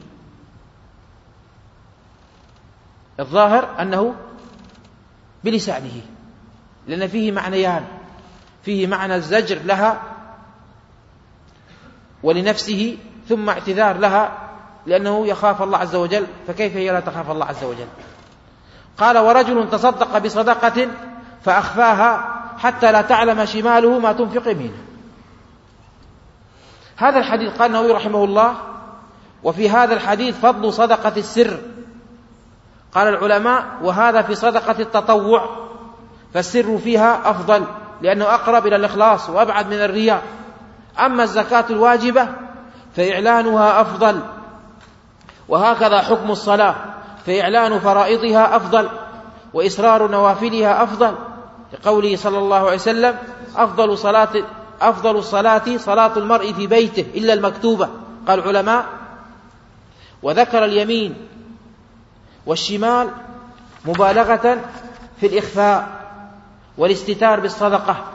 الظاهر أنه بلسانه، لأن فيه معنيان: فيه معنى الزجر لها ولنفسه، ثم اعتذار لها لأنه يخاف الله عز وجل، فكيف هي لا تخاف الله عز وجل؟ قال: ورجل تصدق بصدقة فأخفاها حتى لا تعلم شماله ما تنفق يمينه. هذا الحديث قال النووي رحمه الله: وفي هذا الحديث فضل صدقة السر. قال العلماء: وهذا في صدقة التطوع، فالسر فيها أفضل لأنه أقرب إلى الإخلاص وأبعد من الرياء. أما الزكاة الواجبة فإعلانها أفضل، وهكذا حكم الصلاة، فإعلان فرائضها أفضل وإسرار نوافلها أفضل، لقوله صلى الله عليه وسلم: أفضل صلاة أفضل الصلاة صلاة المرء في بيته إلا المكتوبة. قال العلماء: وذكر اليمين والشمال مبالغة في الإخفاء والاستتار بالصدقة،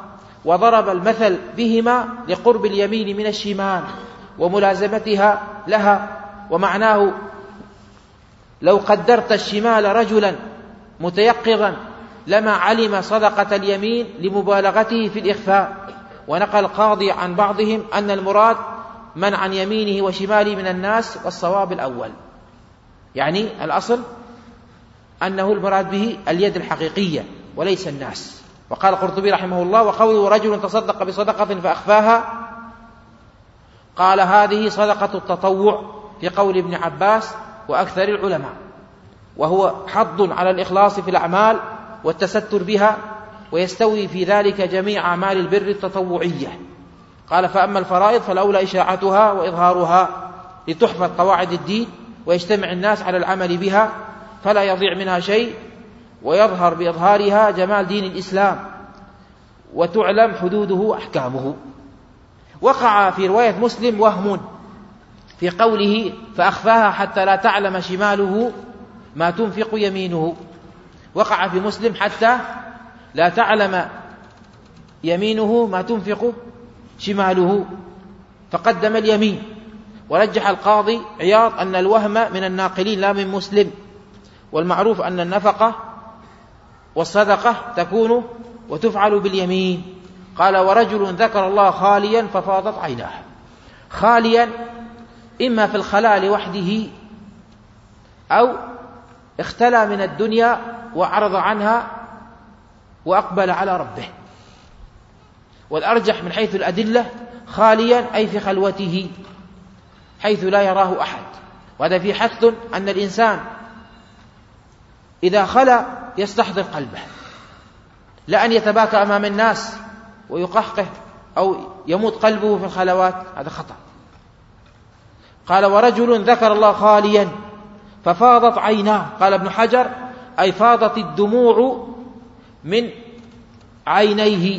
وضرب المثل بهما لقرب اليمين من الشمال وملازمتها لها. ومعناه لو قدرت الشمال رجلا متيقظا لما علم صدقة اليمين لمبالغته في الإخفاء. ونقل القاضي عن بعضهم أن المراد من عن يمينه وشماله من الناس، والصواب الأول، يعني الأصل أنه المراد به اليد الحقيقية وليس الناس. وقال القرطبي رحمه الله: وقوله رجل تصدق بصدقة فأخفاها، قال هذه صدقة التطوع في قول ابن عباس وأكثر العلماء، وهو حض على الإخلاص في الأعمال والتستر بها، ويستوي في ذلك جميع أعمال البر التطوعية. قال: فأما الفرائض فالأولى إشاعتها وإظهارها لتحفظ قواعد الدين ويجتمع الناس على العمل بها فلا يضيع منها شيء، ويظهر بإظهارها جمال دين الإسلام وتعلم حدوده وأحكامه. وقع في رواية مسلم وهم في قوله فأخفاها حتى لا تعلم شماله ما تنفق يمينه. وقع في مسلم حتى لا تعلم يمينه ما تنفق شماله، فقدم اليمين. ورجح القاضي عياض أن الوهم من الناقلين لا من مسلم، والمعروف أن النفقة والصدقة تكون وتفعل باليمين. قال: ورجل ذكر الله خاليا ففاضت عيناه. خاليا إما في الخلاء لوحده، أو اختلى من الدنيا وأعرض عنها وأقبل على ربه. والأرجح من حيث الأدلة خاليا أي في خلوته حيث لا يراه أحد. وهذا في حث أن الإنسان إذا خلا يستحضر قلبه، لا أن يتباكى أمام الناس ويقهقه أو يموت قلبه في الخلوات، هذا خطأ. قال: ورجل ذكر الله خاليا ففاضت عيناه. قال ابن حجر: أي فاضت الدموع من عينيه.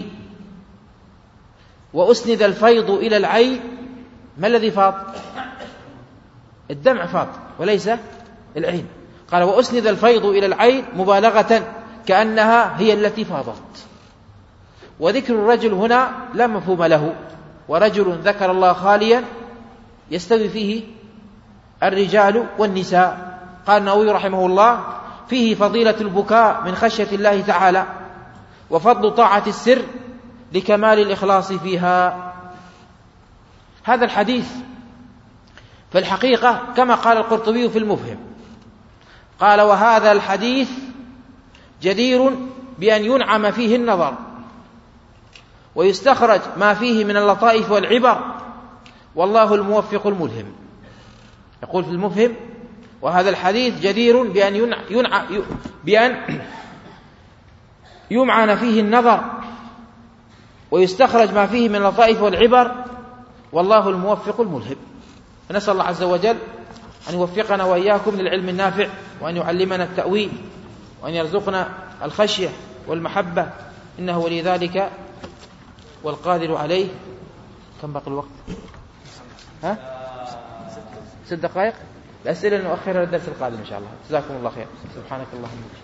وأسند الفيض إلى العين. ما الذي فاض؟ الدمع فاض وليس العين. قال: وأسند الفيض إلى العين مبالغة كأنها هي التي فاضت. وذكر الرجل هنا لا مفهوم له. ورجل ذكر الله خاليا يستوي فيه الرجال والنساء. قال النووي رحمه الله: فيه فضيلة البكاء من خشية الله تعالى، وفضل طاعة السر لكمال الإخلاص فيها. هذا الحديث في الحقيقة كما قال القرطبي في المفهم، قال: وهذا الحديث جدير بأن ينعم فيه النظر ويستخرج ما فيه من اللطائف والعبر، والله الموفق الملهم. يقول في المفهم: وهذا الحديث جدير بأن ينع... ينع... بأن يمعن فيه النظر ويستخرج ما فيه من اللطائف والعبر، والله الموفق الملهم. فنسأل الله عز وجل أن يوفقنا وإياكم للعلم النافع، وأن يعلمنا التأويل، وأن يرزقنا الخشية والمحبة، إنه ولي ذلك والقادر عليه. كم باقي الوقت؟ ها؟ ست دقائق. الأسئلة نؤخرها للدرس القادم إن شاء الله. جزاكم الله خير. سبحانك اللهم